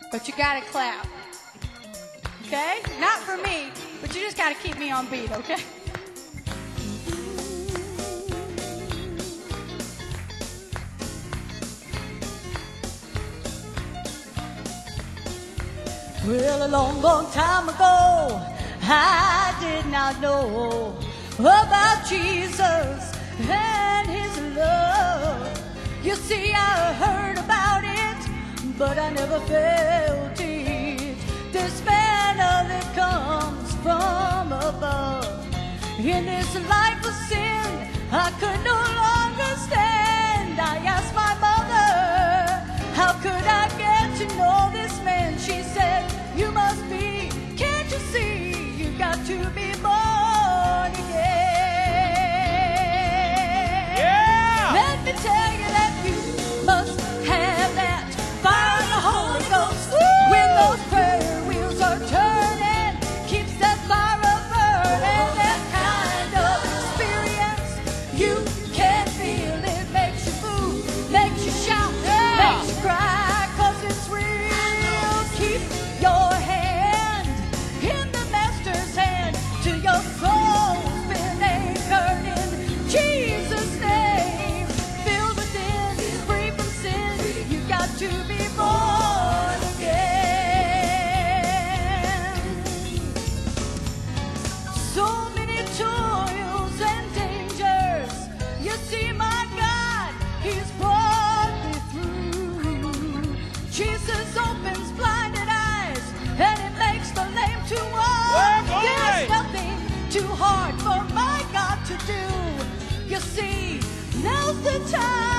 but you gotta clap. Okay? Not for me, but you just gotta keep me on beat, okay? Well, a long, long time ago, I did not know about Jesus and his love. You see, I heard about it, but I never felt it. This manna that comes from above. In this life of sin, I could no longer stand. I asked my mother, how could I get to know this man? She said, you must be, can't you see, you got to be born again. Yeah! Let me tell you that you must have that fire of the Holy Ghost. Woo! When those prayer wheels are turning, keeps that fire burning. That kind of experience, you can feel it, makes you move, makes you shout, makes you cry, 'cause it's real. Keep your hand in the Master's hand till your soul's been anchored in Jesus' name. Filled within, free from sin, you got to be born again. So many toils and dangers, you see, my God, He's brought me through. Jesus opens blinded eyes, and it makes the lame to walk. There's nothing too hard for my God to do. You see, now's the time.